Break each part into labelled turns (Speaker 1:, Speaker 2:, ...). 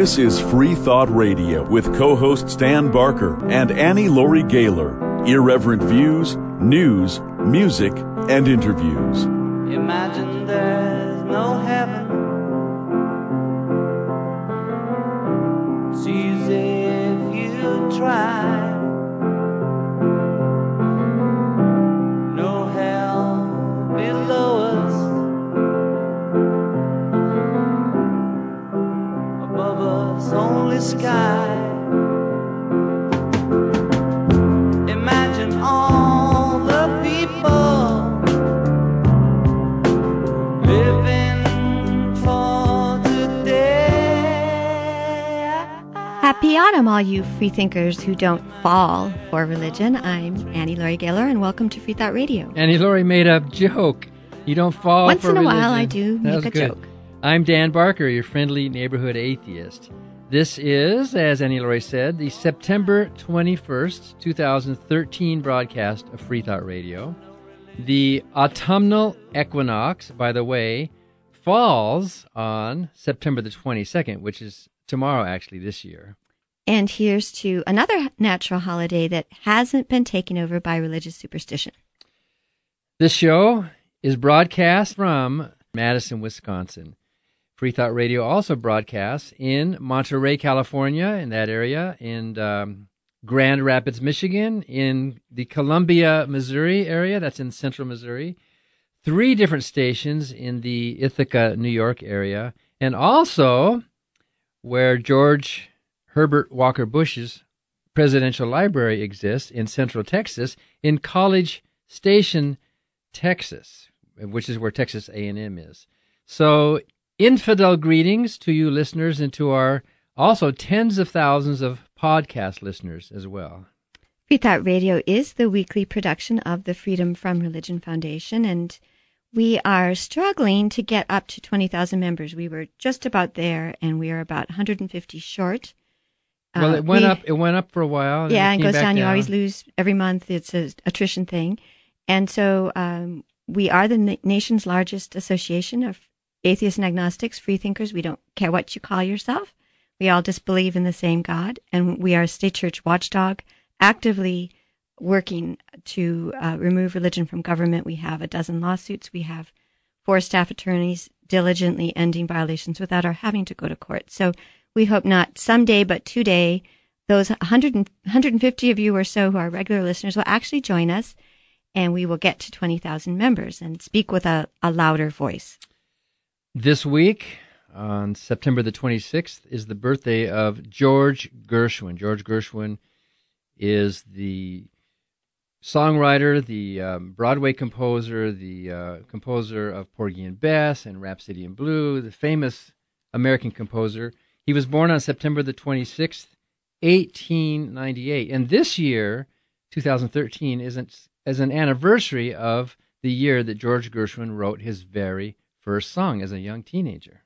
Speaker 1: This is Free Thought Radio with co-hosts Dan Barker and Annie Laurie Gaylor. Irreverent views, news, music, and interviews.
Speaker 2: Imagine there's no heaven. It's easy if you try. No hell below us. Above us only sky. Imagine all the people living for today.
Speaker 3: Happy autumn, all you freethinkers who don't fall for religion. I'm Annie Laurie Gaylor, and welcome to Free Thought Radio.
Speaker 4: Annie Laurie made a joke. You don't fall
Speaker 3: Once
Speaker 4: for
Speaker 3: in a
Speaker 4: religion.
Speaker 3: while, I do
Speaker 4: That
Speaker 3: make
Speaker 4: was
Speaker 3: a
Speaker 4: good.
Speaker 3: joke.
Speaker 4: I'm Dan Barker, your friendly neighborhood atheist. This is, as Annie Laurie said, the September 21st, 2013 broadcast of Free Thought Radio. The autumnal equinox, by the way, falls on September the 22nd, which is tomorrow, actually, this year.
Speaker 3: And here's to another natural holiday that hasn't been taken over by religious superstition.
Speaker 4: This show is broadcast from Madison, Wisconsin. Free Thought Radio also broadcasts in Monterey, California, in that area, in Grand Rapids, Michigan, in the Columbia, Missouri area, that's in central Missouri, 3 different stations in the Ithaca, New York area, and also where George Herbert Walker Bush's presidential library exists in central Texas, in College Station, Texas, which is where Texas A&M is. So, infidel greetings to you listeners and to our also tens of thousands of podcast listeners as well.
Speaker 3: Free Thought Radio is the weekly production of the Freedom from Religion Foundation, and we are struggling to get up to 20,000 members. We were just about there, and we are about 150 short.
Speaker 4: Well, it went up for a while. And
Speaker 3: Yeah,
Speaker 4: it
Speaker 3: and
Speaker 4: came
Speaker 3: goes
Speaker 4: back
Speaker 3: down. You always lose every month. It's an attrition thing. And so we are the nation's largest association of atheists and agnostics, freethinkers. We don't care what you call yourself. We all just believe in the same God. And we are a state church watchdog, actively working to remove religion from government. We have a dozen lawsuits. We have 4 staff attorneys diligently ending violations without our having to go to court. So we hope not someday, but today, those 150 of you or so who are regular listeners will actually join us, and we will get to 20,000 members and speak with a louder voice.
Speaker 4: This week, on September the 26th, is the birthday of George Gershwin. George Gershwin is the songwriter, the Broadway composer, the composer of Porgy and Bess and Rhapsody in Blue, the famous American composer. He was born on September the 26th, 1898. And this year, 2013, is an anniversary of the year that George Gershwin wrote his very first song as a young teenager.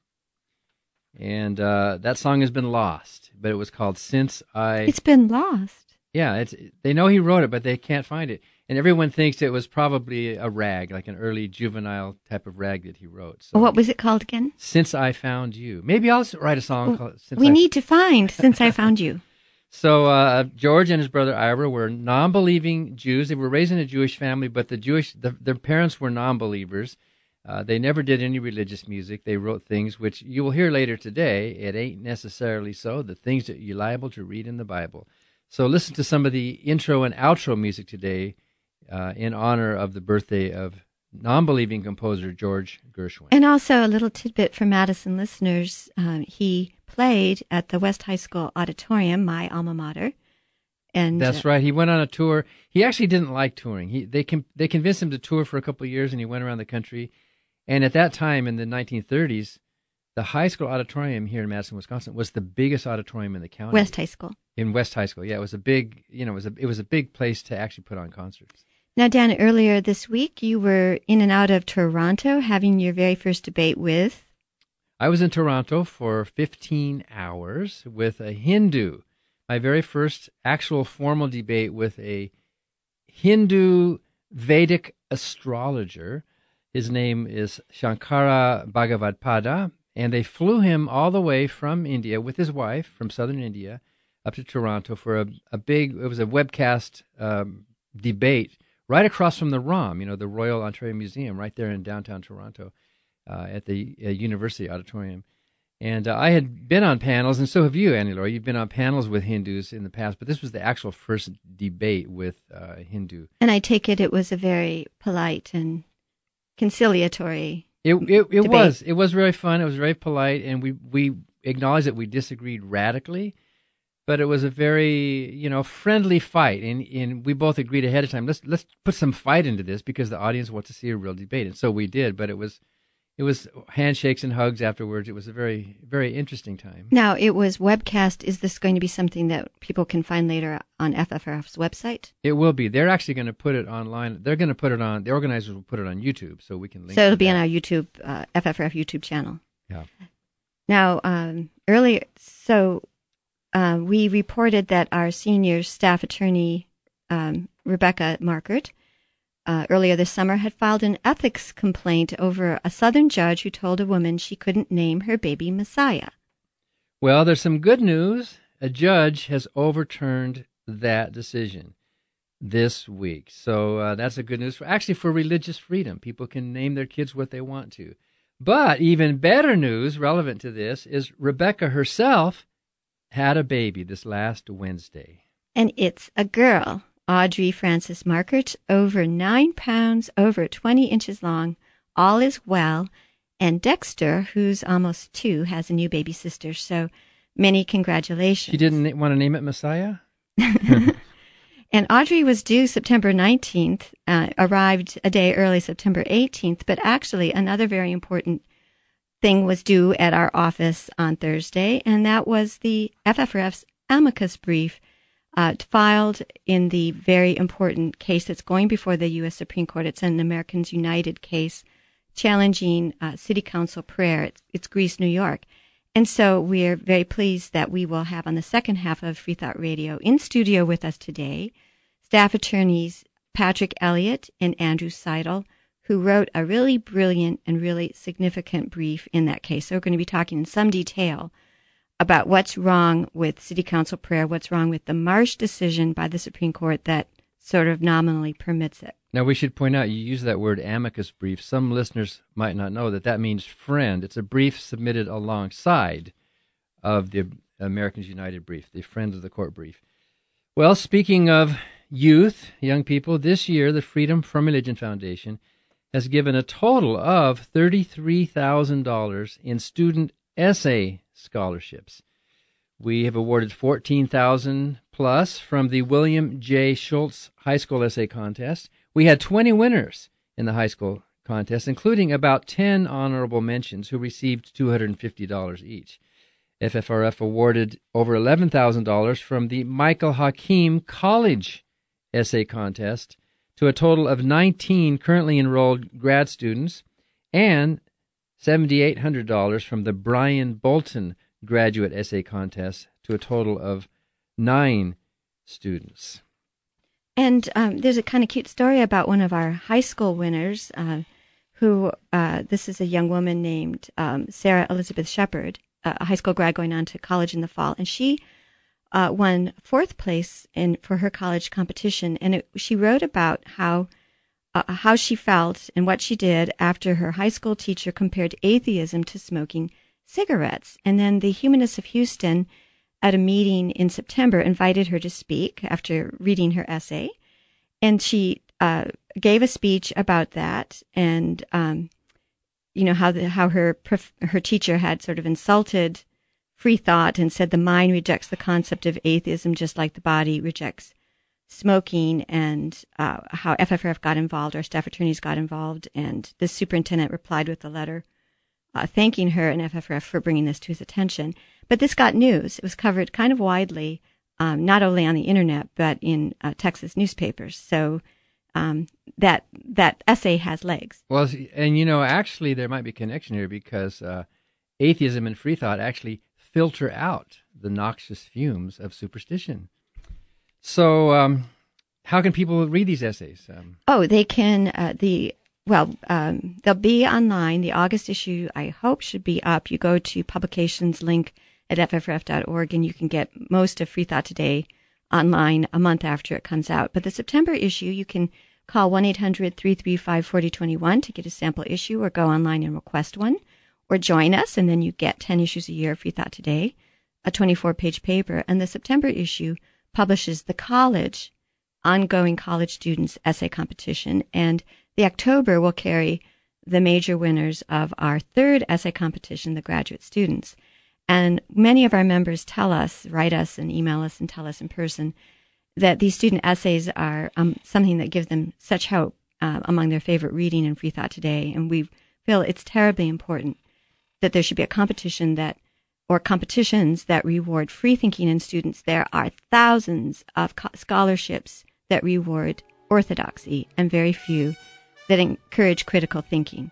Speaker 4: And that song has been lost, but it was called Since I...
Speaker 3: It's been lost.
Speaker 4: Yeah, they know he wrote it, but they can't find it. And everyone thinks it was probably a rag, like an early juvenile type of rag that he wrote. So,
Speaker 3: What was it called again?
Speaker 4: Since I Found You. Maybe I'll write a song called Since
Speaker 3: We need to find Since I Found You.
Speaker 4: So George and his brother Ira were non-believing Jews. They were raised in a Jewish family, but their parents were non-believers. They never did any religious music. They wrote things which you will hear later today. It ain't necessarily so. The things that you're liable to read in the Bible. So listen to some of the intro and outro music today in honor of the birthday of non-believing composer George Gershwin.
Speaker 3: And also a little tidbit for Madison listeners. He played at the West High School Auditorium, my alma mater. And
Speaker 4: That's right. He went on a tour. He actually didn't like touring. They convinced him to tour for a couple of years, and he went around the country. And at that time, in the 1930s, the high school auditorium here in Madison, Wisconsin, was the biggest auditorium in the county.
Speaker 3: West High School.
Speaker 4: In West High School, yeah, it was a big, it was a big place to actually put on concerts.
Speaker 3: Now, Dan, earlier this week, you were in and out of Toronto having your very first debate with...
Speaker 4: I was in Toronto for 15 hours with a Hindu. My very first actual formal debate with a Hindu Vedic astrologer. His name is Shankara Bhagavad Pada, And they flew him all the way from India with his wife from southern India up to Toronto for it was a webcast debate right across from the ROM, the Royal Ontario Museum, right there in downtown Toronto at the University Auditorium. And I had been on panels, and so have you, Annie Laurie. You've been on panels with Hindus in the past, but this was the actual first debate with Hindu.
Speaker 3: And I take it was a very polite and conciliatory
Speaker 4: It
Speaker 3: debate.
Speaker 4: was. It was very fun. It was very polite, and we acknowledged that we disagreed radically, but it was a very friendly fight, and we both agreed ahead of time. Let's put some fight into this because the audience wants to see a real debate, and so we did. But it was handshakes and hugs afterwards. It was a very, very interesting time.
Speaker 3: Now, it was webcast. Is this going to be something that people can find later on FFRF's website?
Speaker 4: It will be. They're actually going to put it online. They're going to put it on. The organizers will put it on YouTube, so we can link.
Speaker 3: So it'll be
Speaker 4: that.
Speaker 3: on our YouTube, FFRF YouTube channel.
Speaker 4: Yeah.
Speaker 3: Now, earlier, we reported that our senior staff attorney, Rebecca Markert, earlier this summer had filed an ethics complaint over a Southern judge who told a woman she couldn't name her baby Messiah.
Speaker 4: Well, there's some good news. A judge has overturned that decision this week. So that's a good news for religious freedom. People can name their kids what they want to. But even better news relevant to this is Rebecca herself had a baby this last Wednesday.
Speaker 3: And it's a girl. Audrey Frances Markert, over 9 pounds, over 20 inches long, all is well. And Dexter, who's almost 2, has a new baby sister. So many congratulations.
Speaker 4: She didn't want to name it Messiah?
Speaker 3: And Audrey was due September 19th, arrived a day early, September 18th. But actually, another very important thing was due at our office on Thursday, and that was the FFRF's amicus brief filed in the very important case that's going before the U.S. Supreme Court. It's an Americans United case challenging city council prayer. It's Greece, New York. And so we're very pleased that we will have on the second half of Free Thought Radio in studio with us today staff attorneys Patrick Elliott and Andrew Seidel, who wrote a really brilliant and really significant brief in that case. So we're going to be talking in some detail about what's wrong with city council prayer, what's wrong with the Marsh decision by the Supreme Court that sort of nominally permits it.
Speaker 4: Now, we should point out, you use that word amicus brief. Some listeners might not know that means friend. It's a brief submitted alongside of the Americans United brief, the Friends of the Court brief. Well, speaking of youth, young people, this year the Freedom from Religion Foundation has given a total of $33,000 in student essay scholarships. We have awarded $14,000 plus from the William J. Schultz High School Essay Contest. We had 20 winners in the high school contest, including about 10 honorable mentions who received $250 each. FFRF awarded over $11,000 from the Michael Hakim College Essay Contest to a total of 19 currently enrolled grad students, and $7,800 from the Brian Bolton Graduate Essay Contest to a total of 9 students.
Speaker 3: And there's a kind of cute story about one of our high school winners, this is a young woman named Sarah Elizabeth Shepard, a high school grad going on to college in the fall, and she won 4th place for her college competition, and she wrote about how she felt and what she did after her high school teacher compared atheism to smoking cigarettes. And then the Humanists of Houston, at a meeting in September, invited her to speak after reading her essay, and she gave a speech about that, and how her teacher had sort of insulted free thought and said the mind rejects the concept of atheism just like the body rejects smoking, and how FFRF got involved, our staff attorneys got involved, and the superintendent replied with a letter thanking her and FFRF for bringing this to his attention. But this got news. It was covered kind of widely, not only on the internet, but in Texas newspapers. So that essay has legs.
Speaker 4: Well, and actually there might be a connection here because atheism and free thought actually filter out the noxious fumes of superstition. So how can people read these essays?
Speaker 3: They can. The they'll be online. The August issue, I hope, should be up. You go to publications link at ffrf.org, and you can get most of Free Thought Today online a month after it comes out. But the September issue, you can call 1-800-335-4021 to get a sample issue, or go online and request one, or join us, and then you get 10 issues a year of Free Thought Today, a 24-page paper. And the September issue publishes the ongoing college students essay competition, and the October will carry the major winners of our third essay competition, the graduate students. And many of our members write us and email us and tell us in person that these student essays are something that gives them such hope among their favorite reading in Free Thought Today. And we feel it's terribly important that there should be a competition or competitions that reward free thinking in students. There are thousands of scholarships that reward orthodoxy, and very few that encourage critical thinking.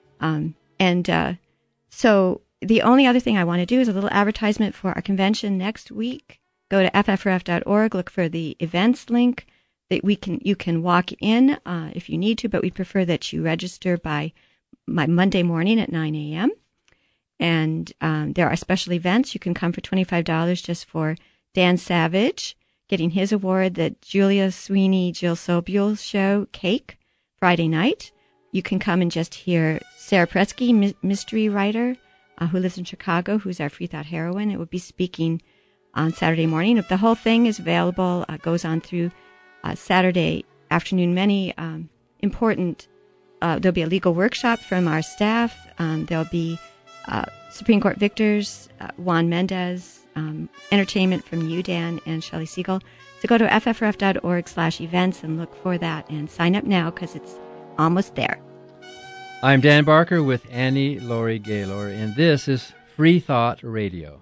Speaker 3: So the only other thing I want to do is a little advertisement for our convention next week. Go to ffrf.org, look for the events link that you can walk in if you need to, but we prefer that you register by Monday morning at 9 a.m. And there are special events. You can come for $25 just for Dan Savage getting his award, the Julia Sweeney, Jill Sobule show, Cake, Friday night. You can come and just hear Sarah Pretsky, mystery writer who lives in Chicago, who's our Free Thought heroine. It will be speaking on Saturday morning. If the whole thing is available, goes on through Saturday afternoon. Many important, there'll be a legal workshop from our staff. There'll be Supreme Court victors, Juan Mendez, entertainment from you, Dan, and Shelley Siegel. So go to ffrf.org/events and look for that and sign up now because it's almost there.
Speaker 4: I'm Dan Barker with Annie Laurie Gaylor, and this is Free Thought Radio.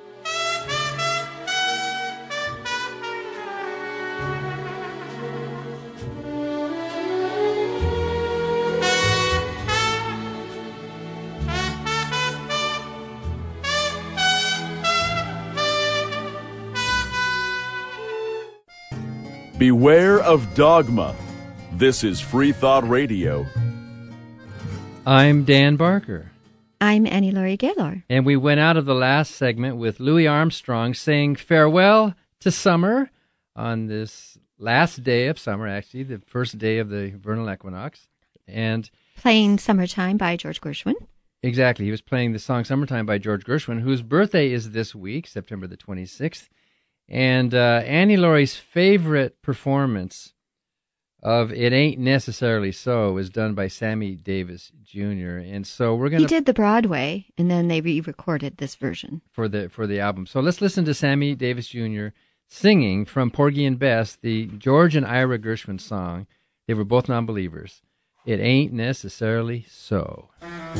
Speaker 1: Beware of dogma. This is Free Thought Radio.
Speaker 4: I'm Dan Barker.
Speaker 3: I'm Annie Laurie Gaylor.
Speaker 4: And we went out of the last segment with Louis Armstrong saying farewell to summer on this last day of summer, actually, the first day of the vernal equinox. And
Speaker 3: playing Summertime by George Gershwin.
Speaker 4: Exactly. He was playing the song Summertime by George Gershwin, whose birthday is this week, September the 26th. And Annie Laurie's favorite performance of It Ain't Necessarily So was done by Sammy Davis Jr. And so we're going to...
Speaker 3: He did the Broadway, and then they re-recorded this version.
Speaker 4: For the album. So let's listen to Sammy Davis Jr. singing from Porgy and Bess, the George and Ira Gershwin song. They were both non-believers. It Ain't Necessarily So.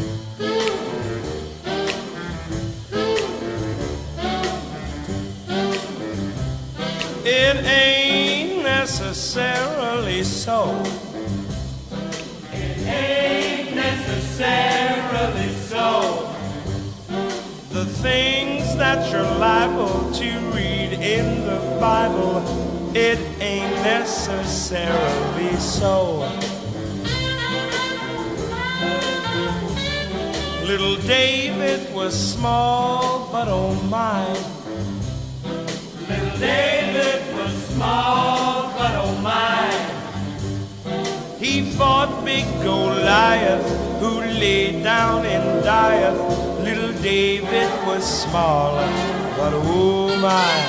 Speaker 5: It ain't necessarily so. It ain't necessarily so. The things that you're liable to read in the Bible, it ain't necessarily so. Little David was small, but oh my. Little David was small, but oh my. He fought big Goliath, who lay down and dieth. Little David was small, but oh my.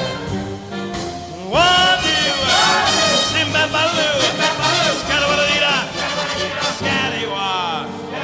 Speaker 5: Simba-baloo, scatawada-dee-da, scatty-wah.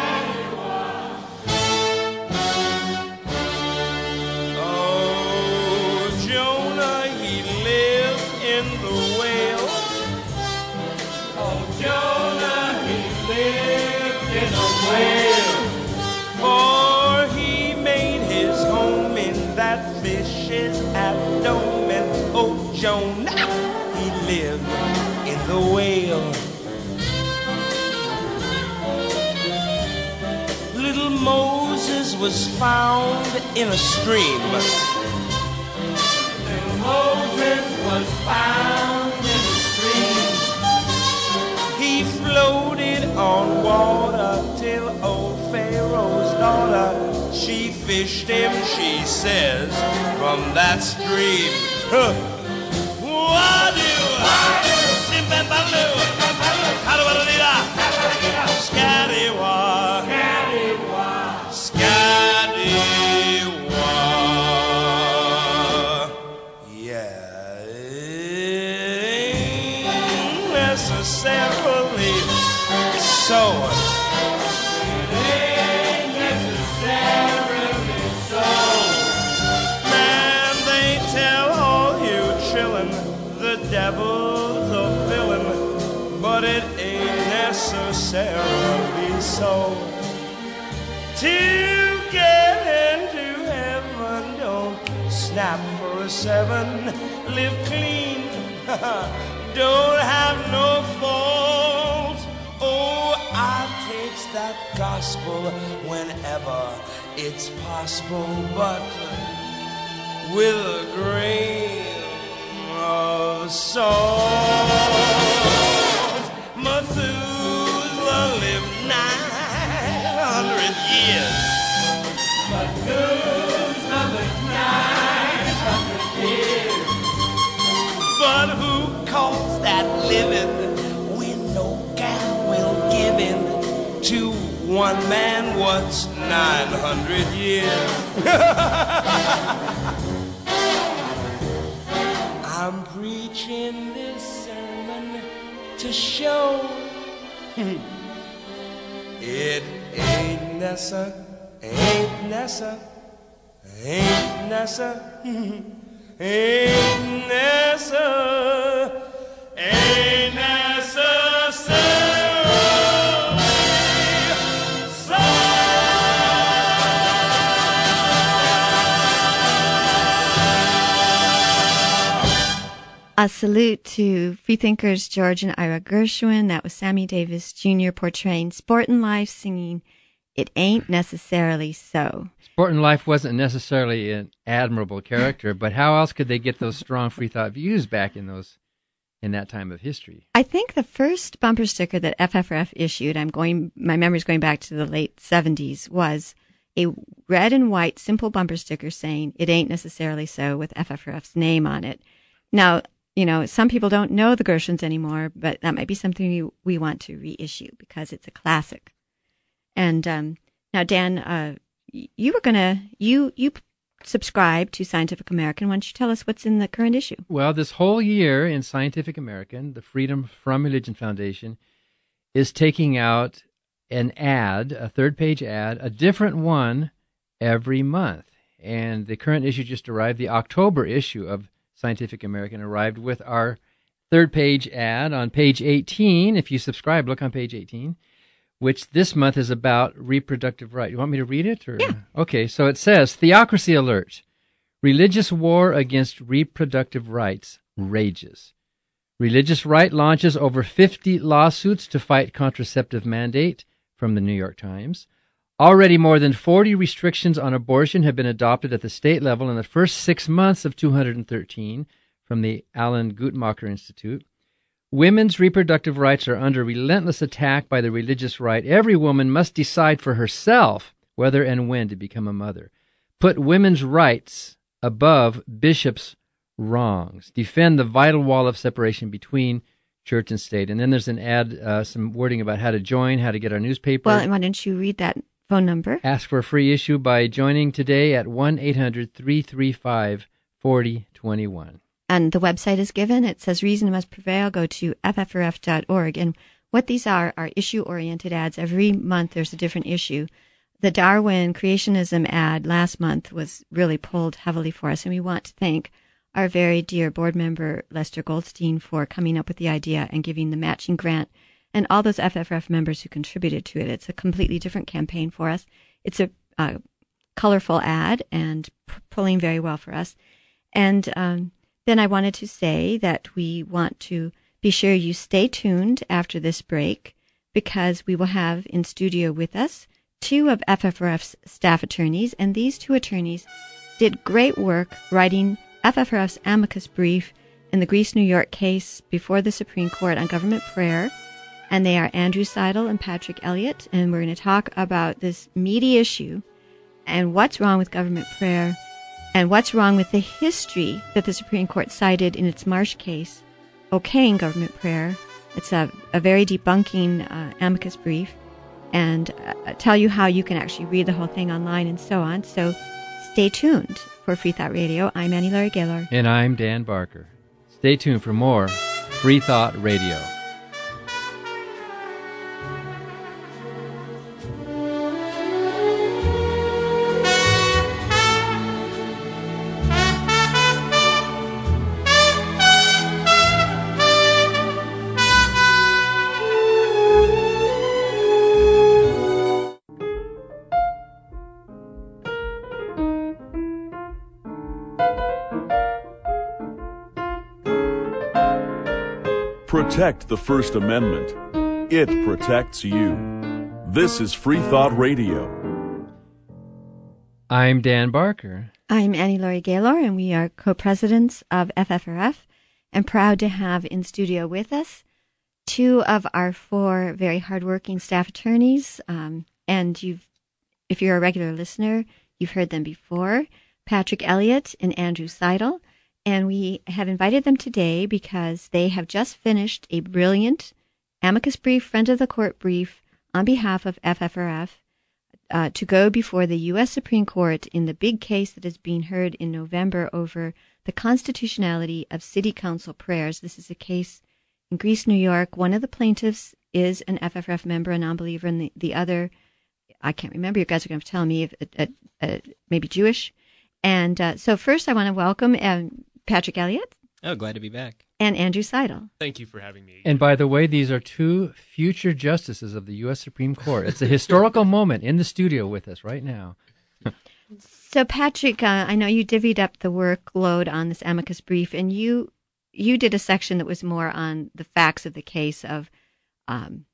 Speaker 5: For he made his home in that fish's abdomen. Oh, Jonah, he lived in the whale. Little Moses was found in a stream. Little Moses was found in a stream. He floated on water till old Pharaoh's daughter, she fished him, she says, from that stream. Wadu, Simbabaloo, Hadawadadida, Scattywa, Scattywa. Yeah, it ain't necessarily so. Devil's a villain, but it ain't necessarily so. To get into heaven, don't snap for a 7, live clean, don't have no fault. Oh, I takes that gospel whenever it's possible, but with a grain of salt. Methuselah lived 900 years. Methuselah lived 900 years. But who calls that living when no gal will give in to one man what's 900 years? I'm preaching this sermon to show it ain't Nessa, ain't Nessa, ain't Nessa, ain't Nessa, ain't necessarily so.
Speaker 3: A salute to freethinkers George and Ira Gershwin. That was Sammy Davis Jr. portraying Sportin' Life, singing It Ain't Necessarily So.
Speaker 4: Sportin' Life wasn't necessarily an admirable character, but how else could they get those strong free thought views back in that time of history?
Speaker 3: I think the first bumper sticker that FFRF issued, my memory's going back to the late 70s, was a red and white simple bumper sticker saying It Ain't Necessarily So with FFRF's name on it. Now, some people don't know the Gershwins anymore, but that might be something we want to reissue because it's a classic. And now, Dan, you subscribe to Scientific American. Why don't you tell us what's in the current issue?
Speaker 4: Well, this whole year in Scientific American, the Freedom from Religion Foundation is taking out an ad, a third-page ad, a different one every month. And the current issue just arrived. The October issue of Scientific American arrived with our third-page ad on page 18. If you subscribe, look on page 18, which this month is about reproductive rights. You want me to read it? Or?
Speaker 3: Yeah.
Speaker 4: Okay, so it says, Theocracy Alert. Religious war against reproductive rights rages. Religious right launches over 50 lawsuits to fight contraceptive mandate, from the New York Times. Already more than 40 restrictions on abortion have been adopted at the state level in the first 6 months of 213, from the Alan Guttmacher Institute. Women's reproductive rights are under relentless attack by the religious right. Every woman must decide for herself whether and when to become a mother. Put women's rights above bishops' wrongs. Defend the vital wall of separation between church and state. And then there's an ad, some wording about how to join, how to get our newspaper.
Speaker 3: Well, why don't you read that phone number?
Speaker 4: Ask for a free issue by joining today at 1-800-335-4021.
Speaker 3: And the website is given. It says Reason Must Prevail. Go to ffrf.org. And what these are issue-oriented ads. Every month there's a different issue. The Darwin creationism ad last month was really pulled heavily for us, and we want to thank our very dear board member, Lester Goldstein, for coming up with the idea and giving the matching grant, and all those FFRF members who contributed to it. It's a completely different campaign for us. It's a colorful ad and pulling very well for us. And then I wanted to say that we want to be sure you stay tuned after this break, because we will have in studio with us 2 of FFRF's staff attorneys, and these 2 attorneys did great work writing FFRF's amicus brief in the Greece, New York case before the Supreme Court on government prayer. and they are Andrew Seidel and Patrick Elliott, and we're going to talk about this meaty issue and what's wrong with government prayer and what's wrong with the history that the Supreme Court cited in its Marsh case okaying government prayer. It's a very debunking amicus brief, and tell you how you can actually read the whole thing online and so on. So stay tuned for Free Thought Radio. I'm Annie Laurie Gaylor.
Speaker 4: And I'm Dan Barker. Stay tuned for more Free Thought Radio.
Speaker 1: Protect the First Amendment. It protects you. This is Free Thought Radio.
Speaker 4: I'm Dan Barker.
Speaker 3: I'm Annie Laurie Gaylor, and we are co-presidents of FFRF, and proud to have in studio with us two of our four very hardworking staff attorneys. And if you're a regular listener, you've heard them before, Patrick Elliott and Andrew Seidel. And we have invited them today because they have just finished a brilliant amicus brief, friend of the court brief, on behalf of FFRF to go before the U.S. Supreme Court in the big case that is being heard in November over the constitutionality of city council prayers. This is a case in Greece, New York. One of the plaintiffs is an FFRF member, a non-believer, and the other, I can't remember. You guys are going to tell me, if maybe Jewish. And so first I want to welcome Patrick Elliott.
Speaker 6: Oh, glad to be back.
Speaker 3: And Andrew Seidel.
Speaker 7: Thank you for having me.
Speaker 4: And by the way, these are two future justices of the U.S. Supreme Court. It's a historical moment in the studio with us right now.
Speaker 3: So, Patrick, I know you divvied up the workload on this amicus brief, and you did a section that was more on the facts of the case and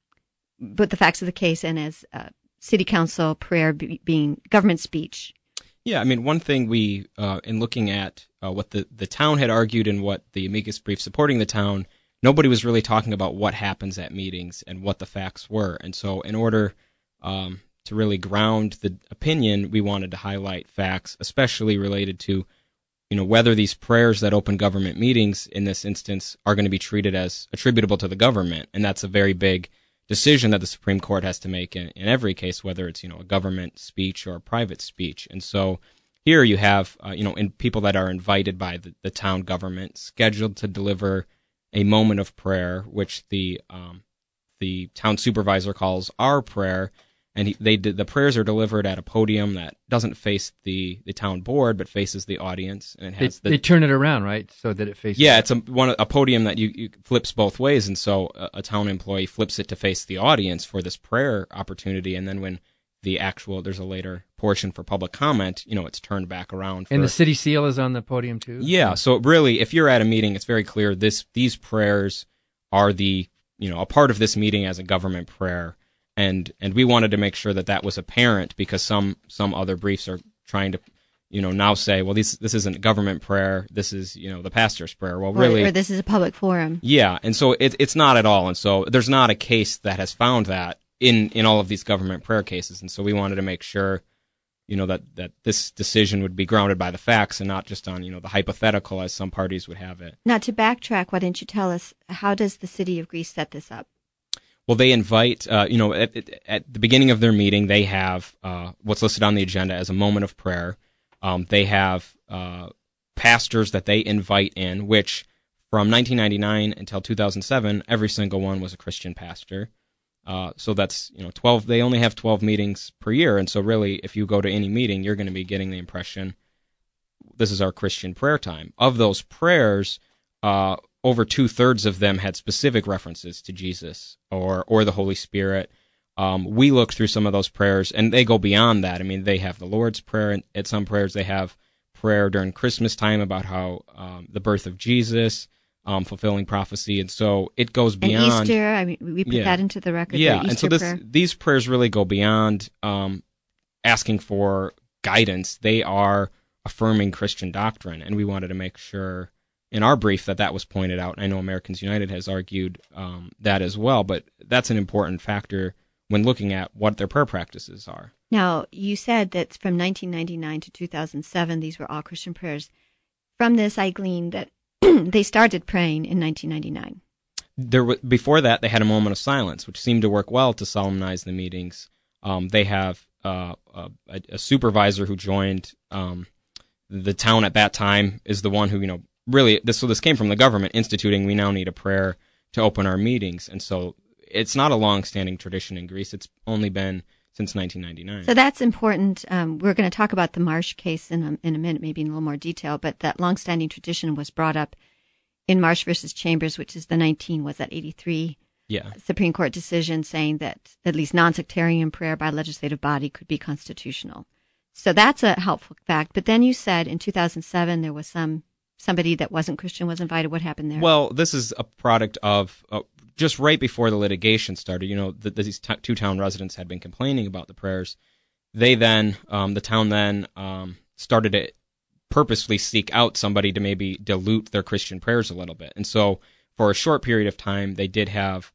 Speaker 3: as city council prayer being government speech.
Speaker 6: Yeah, I mean, one thing we, in looking at what the town had argued and what the amicus brief supporting the town, nobody was really talking about what happens at meetings and what the facts were. And so in order to really ground the opinion, we wanted to highlight facts, especially related to, whether these prayers that open government meetings in this instance are going to be treated as attributable to the government. And that's a very big decision that the Supreme Court has to make in every case, whether it's, a government speech or a private speech. And so here you have, in people that are invited by the town government, scheduled to deliver a moment of prayer, which the town supervisor calls our prayer. And the prayers are delivered at a podium that doesn't face the town board, but faces the audience. And it has
Speaker 4: they turn it around, right, so that it faces.
Speaker 6: Yeah, it's a podium that you flips both ways, and so a town employee flips it to face the audience for this prayer opportunity, and then when there's a later portion for public comment, it's turned back around.
Speaker 4: And the city seal is on the podium too.
Speaker 6: Yeah, so really, if you're at a meeting, it's very clear these prayers are a part of this meeting as a government prayer. And we wanted to make sure that was apparent, because some other briefs are trying to, now say, well, this isn't government prayer. This is, the pastor's prayer. Well, really,
Speaker 3: or this is a public forum.
Speaker 6: Yeah, and so it's not at all. And so there's not a case that has found that in all of these government prayer cases. And so we wanted to make sure, that this decision would be grounded by the facts and not just on, the hypothetical as some parties would have it.
Speaker 3: Now, to backtrack, why didn't you tell us, how does the city of Greece set this up?
Speaker 6: Well, they invite, at the beginning of their meeting, they have what's listed on the agenda as a moment of prayer. They have pastors that they invite in, which from 1999 until 2007, every single one was a Christian pastor. So that's 12. They only have 12 meetings per year, and so really, if you go to any meeting, you're going to be getting the impression this is our Christian prayer time. Of those prayers, over 2/3 of them had specific references to Jesus or the Holy Spirit. We looked through some of those prayers, and they go beyond that. I mean, they have the Lord's Prayer, and at some prayers they have prayer during Christmas time about how the birth of Jesus, fulfilling prophecy, and so it goes beyond.
Speaker 3: And Easter, I mean, we put that into the record.
Speaker 6: Yeah,
Speaker 3: the
Speaker 6: and so these prayers really go beyond asking for guidance. They are affirming Christian doctrine, and we wanted to make sure in our brief that was pointed out. I know Americans United has argued that as well, but that's an important factor when looking at what their prayer practices are.
Speaker 3: Now, you said that from 1999 to 2007, these were all Christian prayers. From this, I gleaned that they started praying in 1999.
Speaker 6: Before that, they had a moment of silence, which seemed to work well to solemnize the meetings. They have a supervisor who joined the town at that time is the one who, really, this came from the government instituting, we now need a prayer to open our meetings. And so it's not a long-standing tradition in Greece. It's only been since 1999.
Speaker 3: So that's important. We're going to talk about the Marsh case in a minute, maybe in a little more detail, but that long-standing tradition was brought up in Marsh versus Chambers, which is the 83 Supreme Court decision saying that at least non-sectarian prayer by a legislative body could be constitutional. So that's a helpful fact. But then you said in 2007 there was somebody that wasn't Christian was invited. What happened there?
Speaker 6: Well, this is a product of just right before the litigation started. These two town residents had been complaining about the prayers. They then, the town then started to purposely seek out somebody to maybe dilute their Christian prayers a little bit. And so for a short period of time, they did have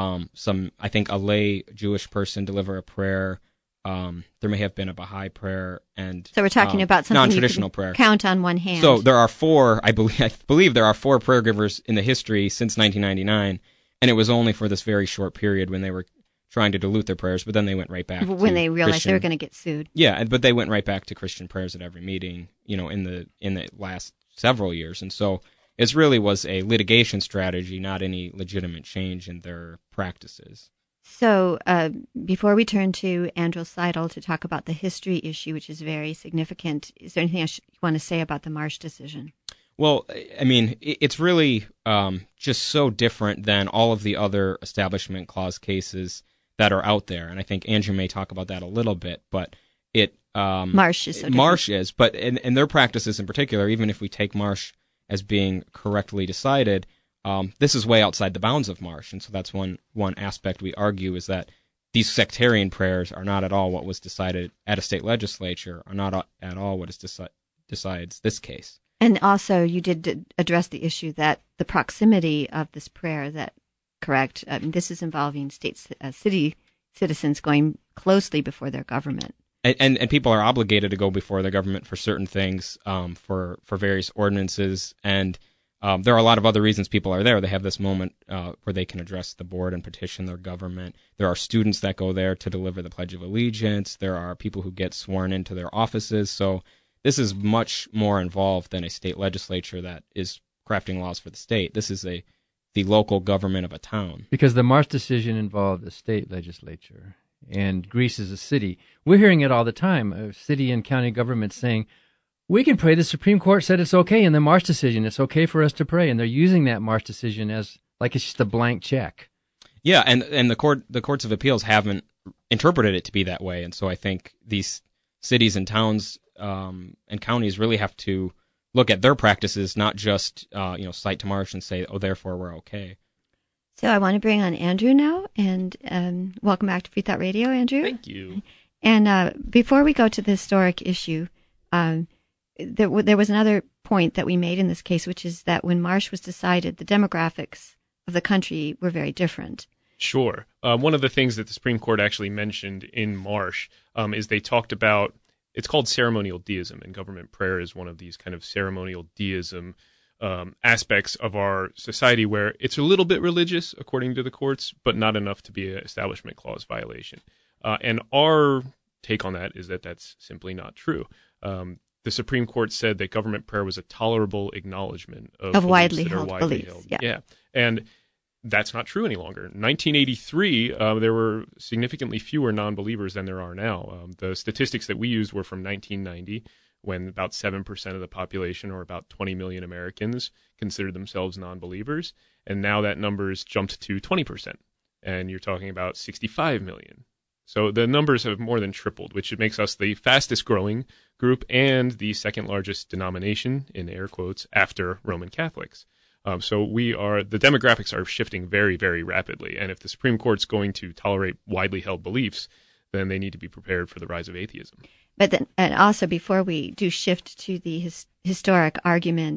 Speaker 6: I think, a lay Jewish person deliver a prayer. There may have been a Baha'i prayer, and
Speaker 3: so we're talking about something
Speaker 6: non-traditional prayer.
Speaker 3: Count on one hand.
Speaker 6: So there are four. I believe there are four prayer givers in the history since 1999, and it was only for this very short period when they were trying to dilute their prayers, but then they went right back
Speaker 3: when they realized
Speaker 6: Christian,
Speaker 3: they were going to get sued.
Speaker 6: Yeah, but they went right back to Christian prayers at every meeting, in the last several years, and so it really was a litigation strategy, not any legitimate change in their practices.
Speaker 3: So before we turn to Andrew Seidel to talk about the history issue, which is very significant, is there anything you want to say about the Marsh decision?
Speaker 6: Well, I mean, it's really just so different than all of the other Establishment Clause cases that are out there, and I think Andrew may talk about that a little bit, but
Speaker 3: Marsh is so different.
Speaker 6: Marsh is, but in their practices in particular, even if we take Marsh as being correctly decided, this is way outside the bounds of Marsh, and so that's one aspect we argue is that these sectarian prayers are not at all what was decided at a state legislature, are not at all what decides this case.
Speaker 3: And also, you did address the issue that the proximity of this prayer, correct? This is involving city citizens going closely before their government.
Speaker 6: And people are obligated to go before the government for certain things, for various ordinances, and there are a lot of other reasons people are there. They have this moment where they can address the board and petition their government. There are students that go there to deliver the Pledge of Allegiance. There are people who get sworn into their offices. So this is much more involved than a state legislature that is crafting laws for the state. This is the local government of a town.
Speaker 4: Because the Marsh decision involved a state legislature, and Greece is a city. We're hearing it all the time, city and county governments saying, we can pray. The Supreme Court said it's okay in the Marsh decision. It's okay for us to pray. And they're using that Marsh decision as like it's just a blank check.
Speaker 6: Yeah, and the courts of appeals haven't interpreted it to be that way. And so I think these cities and towns and counties really have to look at their practices, not just cite to Marsh and say, oh, therefore we're okay.
Speaker 3: So I want to bring on Andrew now, and welcome back to Free Thought Radio, Andrew.
Speaker 7: Thank you.
Speaker 3: And before we go to the historic issue, there was another point that we made in this case, which is that when Marsh was decided, the demographics of the country were very different.
Speaker 7: Sure. One of the things that the Supreme Court actually mentioned in Marsh is they talked about, it's called ceremonial deism, and government prayer is one of these kind of ceremonial deism aspects of our society where it's a little bit religious, according to the courts, but not enough to be an Establishment Clause violation. And our take on that is that that's simply not true. The Supreme Court said that government prayer was a tolerable acknowledgement of
Speaker 3: widely held beliefs.
Speaker 7: Yeah. And that's not true any longer. In 1983, there were significantly fewer non-believers than there are now. The statistics that we used were from 1990, when about 7% of the population, or about 20 million Americans, considered themselves non-believers. And now that number's jumped to 20%. And you're talking about 65 million. So the numbers have more than tripled, which makes us the fastest growing group and the second largest denomination, in air quotes, after Roman Catholics. So the demographics are shifting very, very rapidly. And if the Supreme Court's going to tolerate widely held beliefs, then they need to be prepared for the rise of atheism.
Speaker 3: But then, and also before we do shift to the historic argument,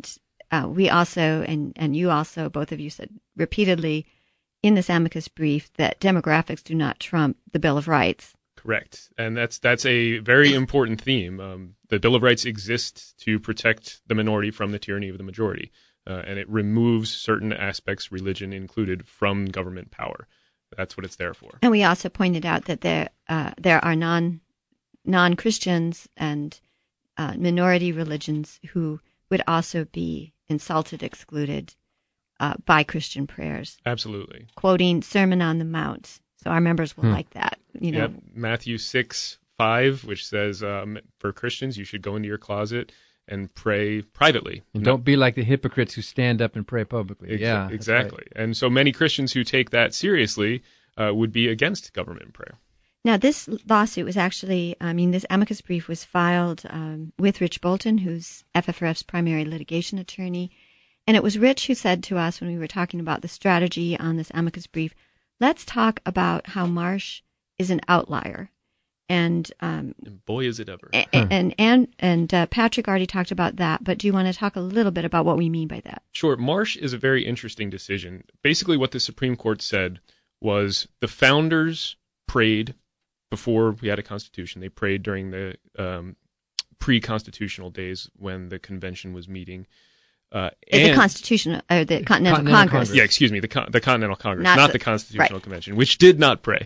Speaker 3: we also, and you also, both of you said repeatedly in this amicus brief that demographics do not trump the Bill of Rights.
Speaker 7: Correct. And that's a very important theme. The Bill of Rights exists to protect the minority from the tyranny of the majority. And it removes certain aspects, religion included, from government power. That's what it's there for.
Speaker 3: And we also pointed out that there are non-Christians and minority religions who would also be insulted, excluded by Christian prayers.
Speaker 7: Absolutely.
Speaker 3: Quoting Sermon on the Mount. So our members will like that.
Speaker 7: Yep. Matthew 6:5, which says for Christians, you should go into your closet and pray privately.
Speaker 4: And don't be like the hypocrites who stand up and pray publicly. Yeah,
Speaker 7: exactly.
Speaker 4: Right.
Speaker 7: And so many Christians who take that seriously would be against government prayer.
Speaker 3: Now, this lawsuit was actually, this amicus brief was filed with Rich Bolton, who's FFRF's primary litigation attorney. And it was Rich who said to us when we were talking about the strategy on this amicus brief, let's talk about how Marsh is an outlier. And
Speaker 7: boy, is it ever.
Speaker 3: And Patrick already talked about that, but do you want to talk a little bit about what we mean by that?
Speaker 7: Sure. Marsh is a very interesting decision. Basically, what the Supreme Court said was the founders prayed before we had a constitution. They prayed during the pre-constitutional days when the convention was meeting.
Speaker 3: The Continental Congress.
Speaker 7: Yeah, excuse me, the Continental Congress, not the Constitutional
Speaker 3: right.
Speaker 7: Convention, which did not pray.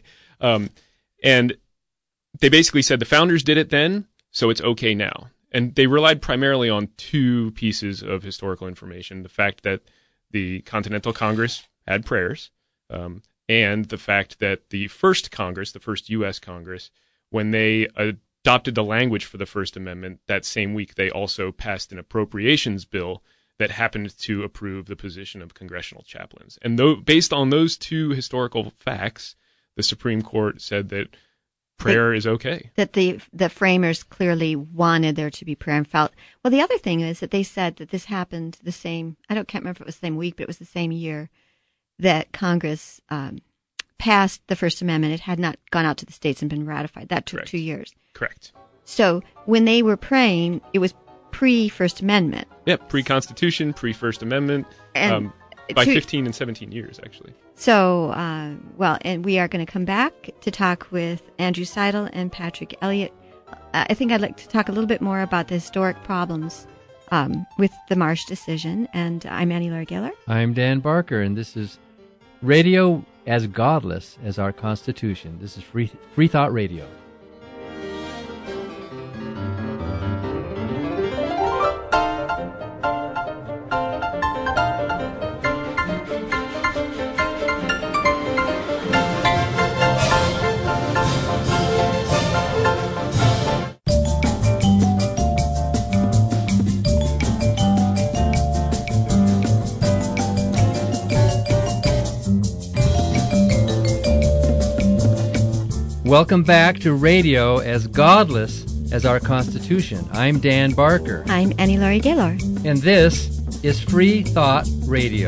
Speaker 7: And they basically said the founders did it then, so it's okay now. And they relied primarily on two pieces of historical information: the fact that the Continental Congress had prayers, and the fact that the first Congress, the first U.S. Congress, when they adopted the language for the First Amendment, that same week they also passed an appropriations bill that happened to approve the position of congressional chaplains. And based on those two historical facts, the Supreme Court said that prayer is okay.
Speaker 3: That the framers clearly wanted there to be prayer and felt. Well, the other thing is that they said that this happened the same, can't remember if it was the same week, but it was the same year that Congress passed the First Amendment. It had not gone out to the states and been ratified. That took
Speaker 7: Correct.
Speaker 3: 2 years.
Speaker 7: Correct.
Speaker 3: So when they were praying, it was pre-First Amendment.
Speaker 7: Yep, pre-Constitution, pre-First Amendment,
Speaker 3: And
Speaker 7: by 15 and 17 years, actually.
Speaker 3: So, and we are going to come back to talk with Andrew Seidel and Patrick Elliott. I think I'd like to talk a little bit more about the historic problems with the Marsh decision. And I'm Annie Laurie Gaylor.
Speaker 4: I'm Dan Barker, and this is Radio as Godless as Our Constitution. This is Free Thought Radio. Welcome back to Radio as Godless as Our Constitution. I'm Dan Barker.
Speaker 3: I'm Annie Laurie Gaylor.
Speaker 4: And this is Free Thought Radio.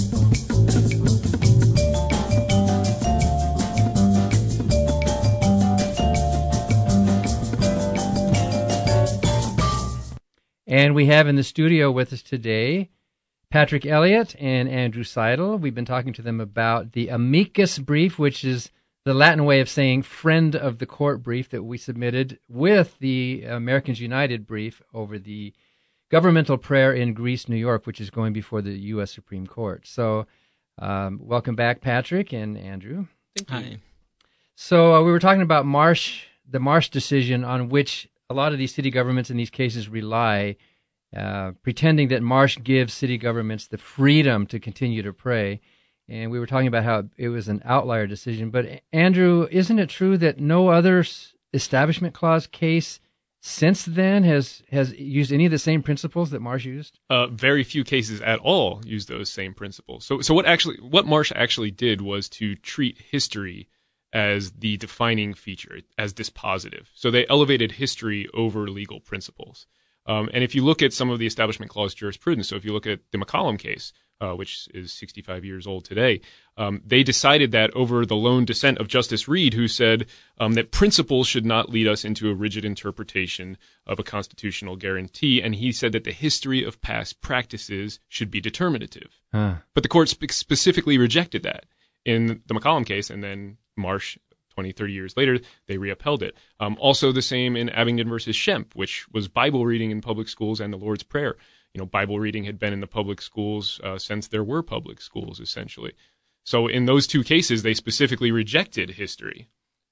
Speaker 4: And we have in the studio with us today Patrick Elliott and Andrew Seidel. We've been talking to them about the amicus brief, which is the Latin way of saying friend of the court brief that we submitted with the Americans United brief over the governmental prayer in Greece, New York, which is going before the U.S. Supreme Court. So welcome back, Patrick and Andrew.
Speaker 6: Thank you. Hi.
Speaker 4: So we were talking about the Marsh decision on which a lot of these city governments in these cases rely, pretending that Marsh gives city governments the freedom to continue to pray. And we were talking about how it was an outlier decision. But, Andrew, isn't it true that no other Establishment Clause case since then has used any of the same principles that Marsh used?
Speaker 7: Very few cases at all use those same principles. So what Marsh actually did was to treat history as the defining feature, as dispositive. So they elevated history over legal principles. And if you look at some of the Establishment Clause jurisprudence, so if you look at the McCollum case, which is 65 years old today, they decided that over the lone dissent of Justice Reed, who said that principles should not lead us into a rigid interpretation of a constitutional guarantee, and he said that the history of past practices should be determinative. But the court specifically rejected that in the McCollum case, and then Marsh, 20, 30 years later, they reupheld it. Also the same in Abingdon versus Schempp, which was Bible reading in public schools and the Lord's Prayer. Bible reading had been in the public schools since there were public schools, essentially. So in those two cases, they specifically rejected history.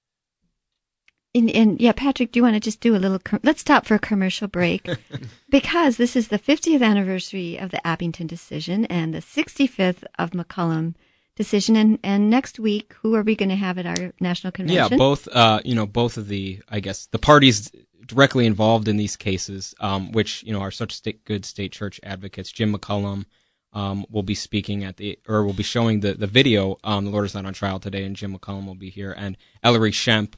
Speaker 3: And Patrick, do you want to just do a little? Let's stop for a commercial break, because this is the 50th anniversary of the Abington decision and the 65th of McCollum decision. And next week, who are we going to have at our national convention?
Speaker 6: Yeah, both. Both of the, I guess, the parties directly involved in these cases, which are such good state church advocates. Jim McCollum will be speaking will be showing the video. The Lord is Not on Trial Today, and Jim McCollum will be here, and Ellery Schempp,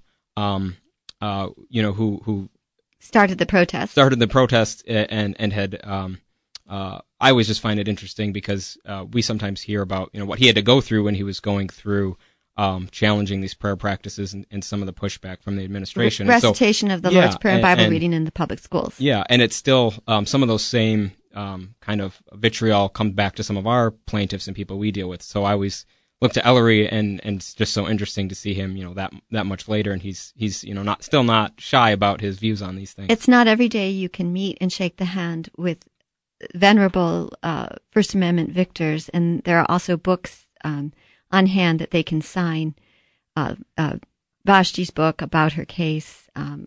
Speaker 6: who
Speaker 3: started the protest. And had. I always just find it interesting because we sometimes hear about what he had to go through when he was going through challenging these prayer practices and some of the pushback from the administration. Recitation of the Lord's Prayer and Bible reading in the public schools.
Speaker 6: Yeah, and it's still some of those same kind of vitriol comes back to some of our plaintiffs and people we deal with. So I always look to Ellery, and it's just so interesting to see him, that much later, and he's still not shy about his views on these things.
Speaker 3: It's not every day you can meet and shake the hand with venerable First Amendment victors, and there are also books on hand that they can sign. Vashti's book about her case,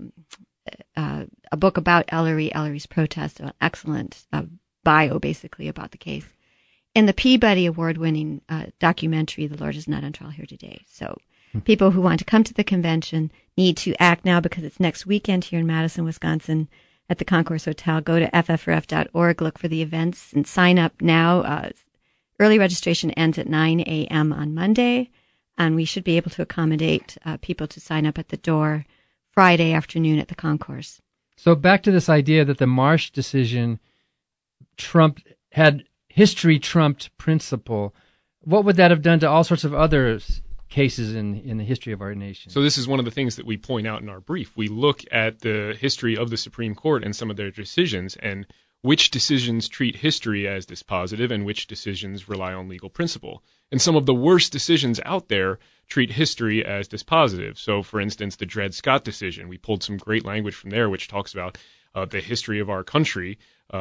Speaker 3: a book about Ellery's protest, an excellent bio basically about the case, and the Peabody Award-winning documentary, The Lord is Not on Trial Here Today. So people who want to come to the convention need to act now, because it's next weekend here in Madison, Wisconsin, at the Concourse Hotel. Go to ffrf.org, look for the events, and sign up now. Early registration ends at 9 a.m. on Monday, and we should be able to accommodate people to sign up at the door Friday afternoon at the concourse.
Speaker 4: So back to this idea that the Marsh decision had history trumped principle. What would that have done to all sorts of other cases in the history of our nation? So
Speaker 7: this is one of the things that we point out in our brief. We look at the history of the Supreme Court and some of their decisions, and which decisions treat history as dispositive and which decisions rely on legal principle. And some of the worst decisions out there treat history as dispositive. So, for instance, the Dred Scott decision, we pulled some great language from there which talks about the history of our country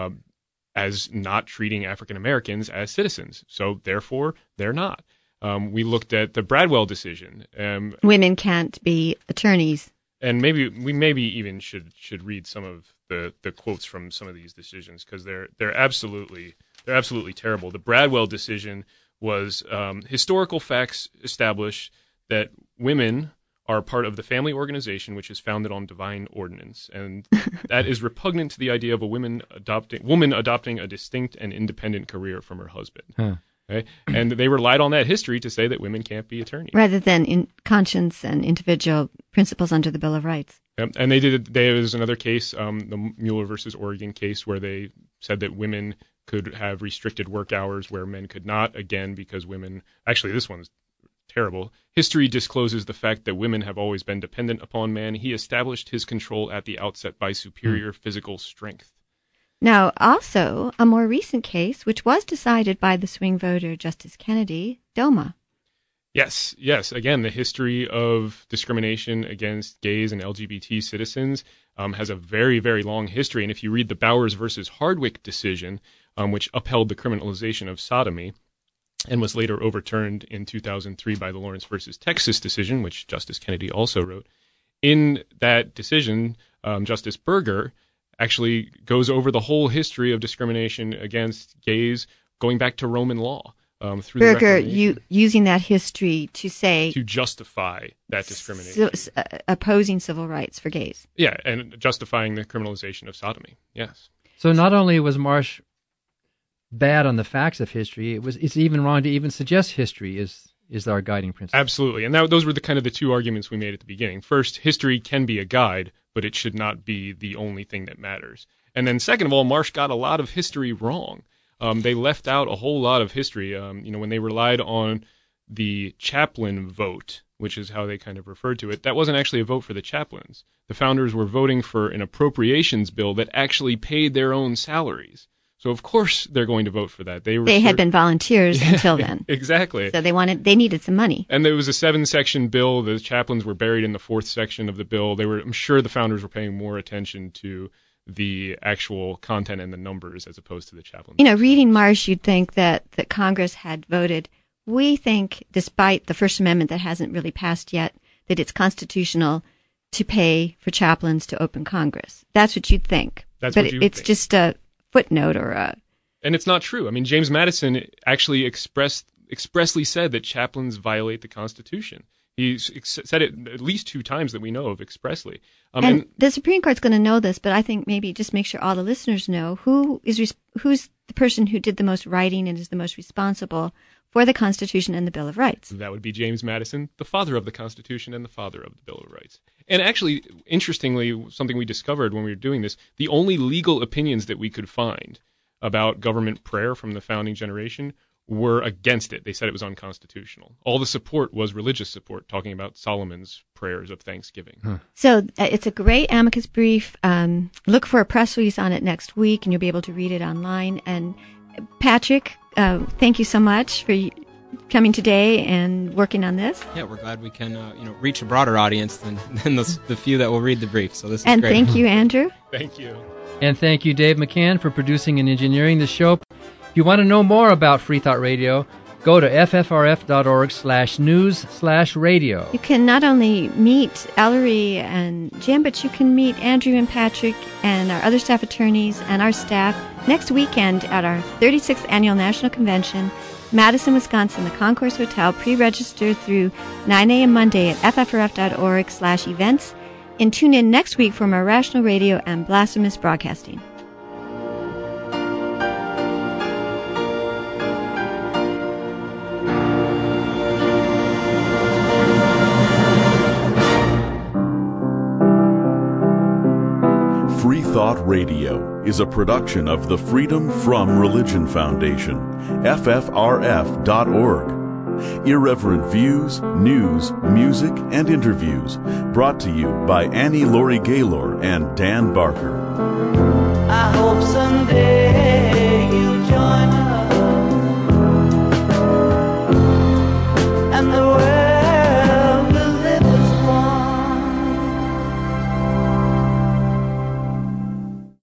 Speaker 7: as not treating African Americans as citizens. So, therefore, they're not. We looked at the Bradwell decision.
Speaker 3: Women can't be attorneys.
Speaker 7: And maybe even should read some of the quotes from some of these decisions, because they're absolutely terrible. The Bradwell decision was historical facts establish that women are part of the family organization, which is founded on divine ordinance, and that is repugnant to the idea of a woman adopting a distinct and independent career from her husband. Huh. Okay? And they relied on that history to say that women can't be attorneys,
Speaker 3: rather than in conscience and individual principles under the Bill of Rights.
Speaker 7: Yep. And there was another case, the Mueller versus Oregon case, where they said that women could have restricted work hours where men could not, again, because women... Actually, this one's terrible. History discloses the fact that women have always been dependent upon man. He established his control at the outset by superior physical strength.
Speaker 3: Now, also, a more recent case, which was decided by the swing voter Justice Kennedy, DOMA.
Speaker 7: Yes. Again, the history of discrimination against gays and LGBT citizens has a very, very long history. And if you read the Bowers versus Hardwick decision, which upheld the criminalization of sodomy and was later overturned in 2003 by the Lawrence versus Texas decision, which Justice Kennedy also wrote, in that decision, Justice Berger actually goes over the whole history of discrimination against gays going back to Roman law. Through
Speaker 3: Berger, using that history to
Speaker 7: justify that discrimination,
Speaker 3: opposing civil rights for gays.
Speaker 7: Yeah, and justifying the criminalization of sodomy. Yes.
Speaker 4: So not only was Marsh bad on the facts of history, it's even wrong to even suggest history is our guiding principle.
Speaker 7: Absolutely, and those were the two arguments we made at the beginning. First, history can be a guide, but it should not be the only thing that matters. And then second of all, Marsh got a lot of history wrong. They left out a whole lot of history. When they relied on the chaplain vote, which is how they kind of referred to it, that wasn't actually a vote for the chaplains. The founders were voting for an appropriations bill that actually paid their own salaries. So of course they're going to vote for that. They
Speaker 3: had been volunteers until then.
Speaker 7: Exactly.
Speaker 3: So they needed some money.
Speaker 7: And there was a 7-section bill. The chaplains were buried in the 4th section of the bill. I'm sure the founders were paying more attention to the actual content and the numbers as opposed to the chaplains.
Speaker 3: Reading Marsh, you'd think that Congress had voted. We think, despite the First Amendment that hasn't really passed yet, that it's constitutional to pay for chaplains to open Congress. That's what you'd think. It's just a footnote or a...
Speaker 7: And it's not true. I mean, James Madison actually expressly said that chaplains violate the Constitution. He said it at least 2 times that we know of expressly.
Speaker 3: And the Supreme Court's going to know this, but I think maybe just make sure all the listeners know who's the person who did the most writing and is the most responsible for the Constitution and the Bill of Rights.
Speaker 7: That would be James Madison, the father of the Constitution and the father of the Bill of Rights. And actually, interestingly, something we discovered when we were doing this, the only legal opinions that we could find about government prayer from the founding generation were against it. They said it was unconstitutional. All the support was religious support, talking about Solomon's prayers of thanksgiving.
Speaker 3: So it's a great amicus brief. Look for a press release on it next week, and you'll be able to read it online. And Patrick, thank you so much for coming today and working on this.
Speaker 6: Yeah, we're glad we can reach a broader audience than the few that will read the brief. So this is
Speaker 3: great. And thank you, Andrew.
Speaker 7: Thank you.
Speaker 4: And thank you, Dave McCann, for producing and engineering the show. If you want to know more about Free Thought Radio, go to ffrf.org/news/radio.
Speaker 3: You can not only meet Ellery and Jim, but you can meet Andrew and Patrick and our other staff attorneys and our staff next weekend at our 36th Annual National Convention, Madison, Wisconsin, the Concourse Hotel. Pre-register through 9 a.m. Monday at ffrf.org/events. And tune in next week for more Rational Radio and Blasphemous Broadcasting.
Speaker 1: Free Thought Radio is a production of the Freedom From Religion Foundation, ffrf.org. Irreverent views, news, music, and interviews brought to you by Annie Laurie Gaylor and Dan Barker.
Speaker 2: I hope someday